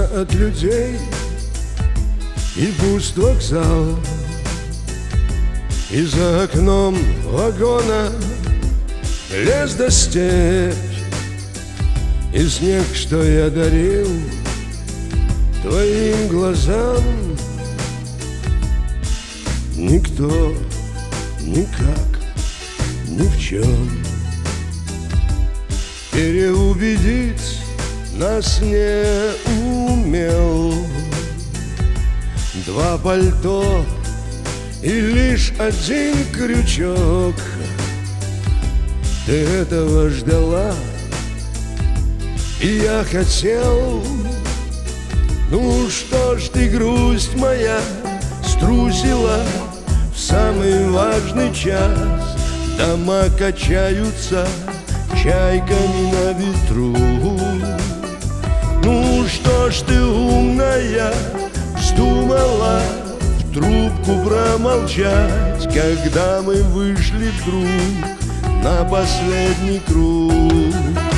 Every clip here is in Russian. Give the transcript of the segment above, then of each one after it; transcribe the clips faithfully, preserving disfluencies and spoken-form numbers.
от людей, и пуст вокзал, и за окном вагона лес да степь, и снег, что я дарил твоим глазам. Никто никак ни в чем переубедить нас не умел. Два пальто и лишь один крючок. Ты этого ждала, и я хотел. Ну что ж ты, грусть моя, струсила в самый важный час? Дома качаются чайками на ветру. Ну что ж ты, умная, вздумала в трубку промолчать, когда мы вышли вдруг на последний круг?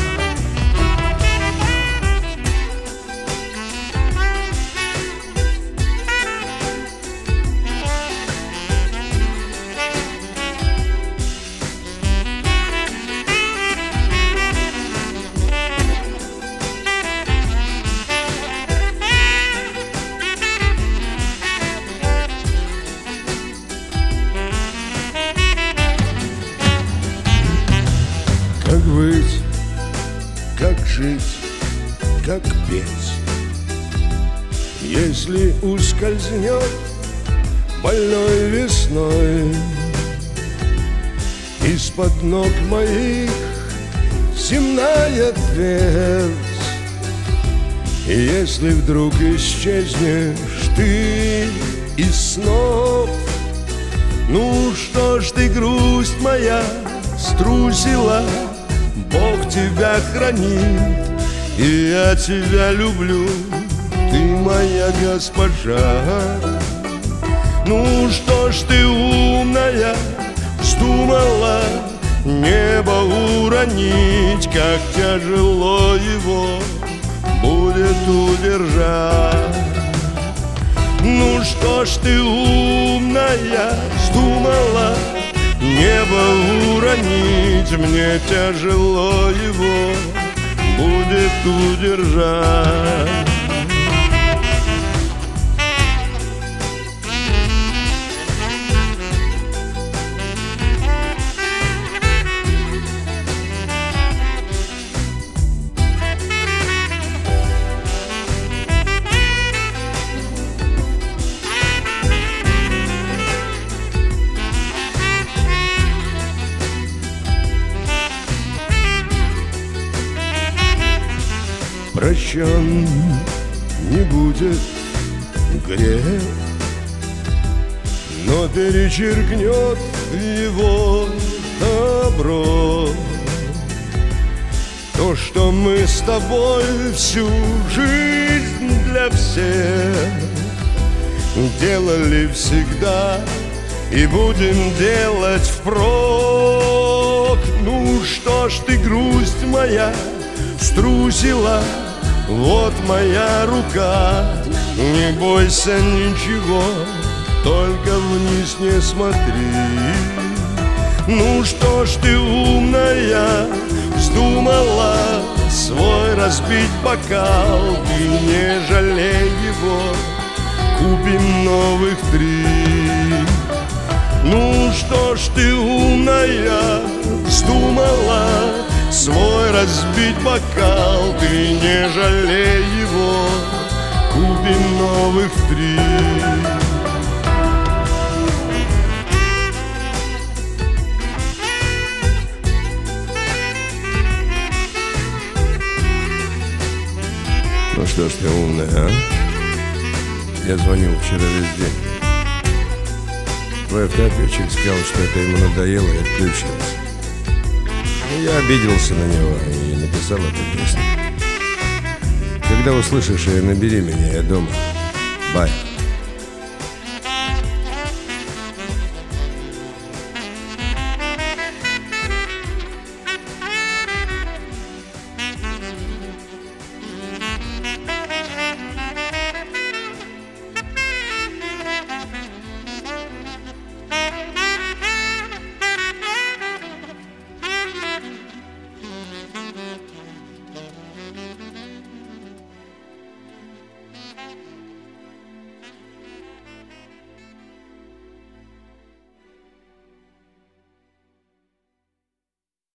Как быть, как жить, как петь, если ускользнет больной весной из-под ног моих земная твердь? И если вдруг исчезнешь ты из снов, ну что ж ты, грусть моя, струсила? Бог тебя хранит, и я тебя люблю, ты моя госпожа. Ну что ж ты, умная, вздумала небо уронить, как тяжело его будет удержать. Ну что ж ты, умная, вздумала небо уронить, мне тяжело его будет удержать. Прощен не будет грех, но перечеркнет его добро то, что мы с тобой всю жизнь для всех делали всегда и будем делать впрок. Ну что ж ты, грусть моя, струсила, вот моя рука. Не бойся ничего, только вниз не смотри. Ну что ж ты, умная, вздумала свой разбить бокал? Ты не жалей его, купим новых три. Ну что ж ты, умная, вздумала свой разбить бокал? Ты не жалей его, купим новых три. Ну что ж ты, умная, а? Я звонил вчера весь день. Твой автоответчик сказал, что это ему надоело, и отключился. Я обиделся на него и написал эту песню. Когда услышишь ее, набери меня, я дома. Бай.